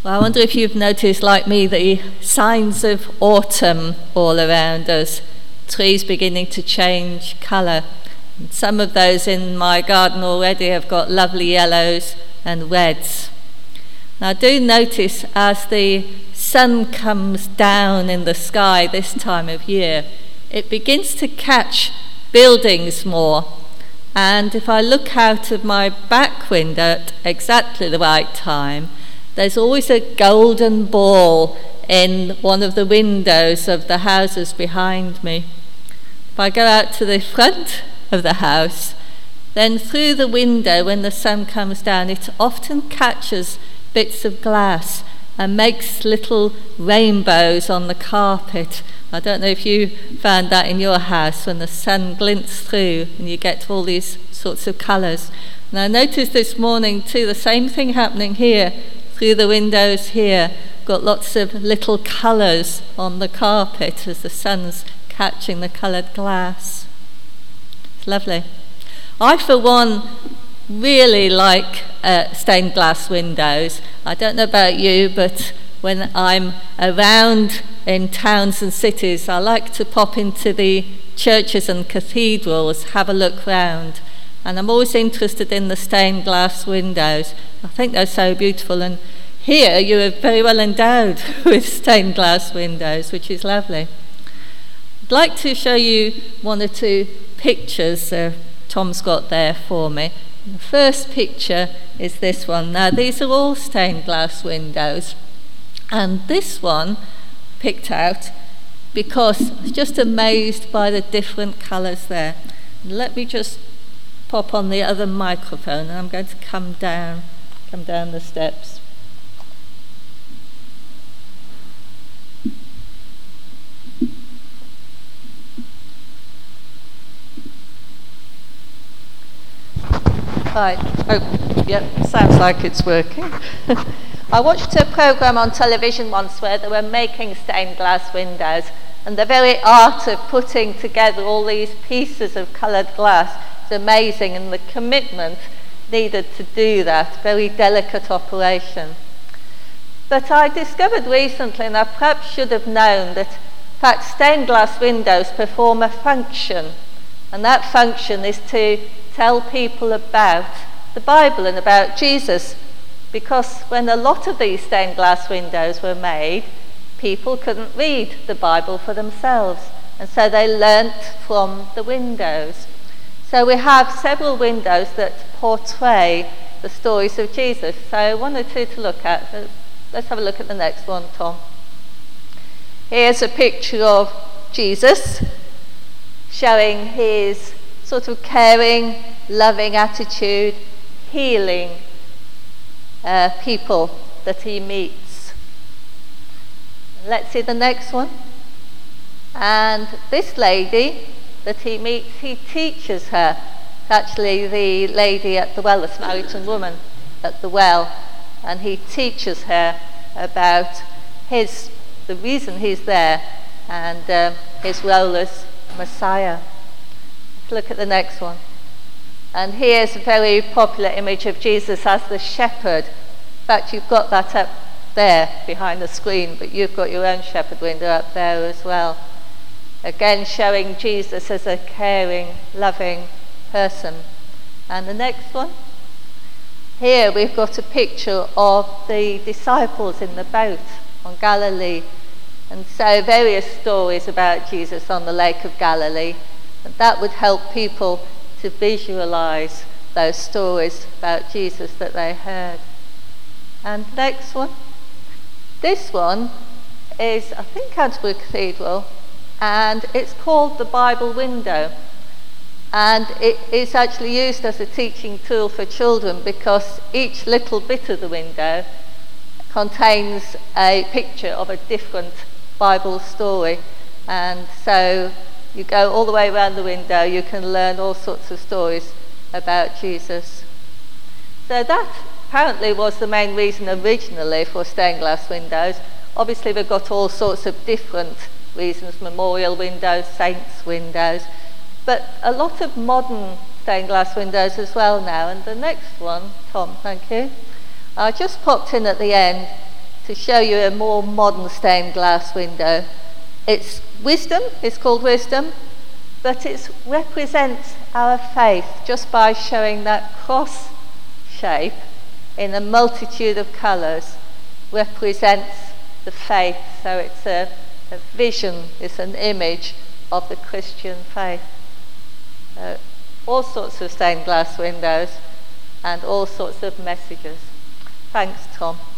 Well, I wonder if you've noticed, like me, the signs of autumn all around us. Trees beginning to change colour. Some of those in my garden already have got lovely yellows and reds. Now, I do notice as the sun comes down in the sky this time of year, it begins to catch buildings more. And if I look out of my back window at exactly the right time, there's always a golden ball in one of the windows of the houses behind me. If I go out to the front of the house, then through the window when the sun comes down, it often catches bits of glass and makes little rainbows on the carpet. I don't know if you found that in your house when the sun glints through and you get all these sorts of colours. And I noticed this morning too, the same thing happening here. Through the windows here, got lots of little colours on the carpet as the sun's catching the coloured glass. It's lovely. I, for one, really like stained glass windows. I don't know about you, but when I'm around in towns and cities, I like to pop into the churches and cathedrals, have a look round. And I'm always interested in the stained glass windows. I think they're so beautiful. And here you are very well endowed with stained glass windows, which is lovely. I'd like to show you one or two pictures Tom's got there for me. The first picture is this one. Now, these are all stained glass windows. And this one picked out because I was just amazed by the different colours there. Let me just pop on the other microphone, and I'm going to come down the steps. Right. Oh, yep, sounds like it's working. I watched a programme on television once where they were making stained glass windows, and the very art of putting together all these pieces of coloured glass is amazing, and the commitment needed to do that, very delicate operation. But I discovered recently, and I perhaps should have known, that in fact stained glass windows perform a function, and that function is to tell people about the Bible and about Jesus, because when a lot of these stained glass windows were made, people couldn't read the Bible for themselves, and so they learnt from the windows. So we have several windows that portray the stories of Jesus. So one or two to look at. Let's have a look at the next one, Tom. Here's a picture of Jesus showing his sort of caring, loving attitude, healing people that he meets. Let's see the next one. And this lady that he meets, he teaches her. It's actually the lady at the well, the Samaritan woman at the well, and he teaches her about the reason he's there and his role as Messiah. Let's look at the next one. And here's a very popular image of Jesus as the shepherd. In fact, you've got that up there behind the screen, but you've got your own shepherd window up there as well. Again, showing Jesus as a caring, loving person. And the next one. Here we've got a picture of the disciples in the boat on Galilee. And so various stories about Jesus on the Lake of Galilee. And that would help people to visualize those stories about Jesus that they heard. And next one. This one is, I think, Canterbury Cathedral, and it's called the Bible Window. And it is actually used as a teaching tool for children because each little bit of the window contains a picture of a different Bible story. And so you go all the way around the window, you can learn all sorts of stories about Jesus. So that apparently was the main reason originally for stained glass windows. Obviously we've got all sorts of different reasons, memorial windows, saints' windows, but a lot of modern stained glass windows as well now. And the next one, Tom, thank you. I just popped in at the end to show you a more modern stained glass window. It's wisdom, it's called wisdom, but it represents our faith just by showing that cross shape in a multitude of colours represents the faith. So it's a vision, it's an image of the Christian faith. All sorts of stained glass windows and all sorts of messages. Thanks, Tom.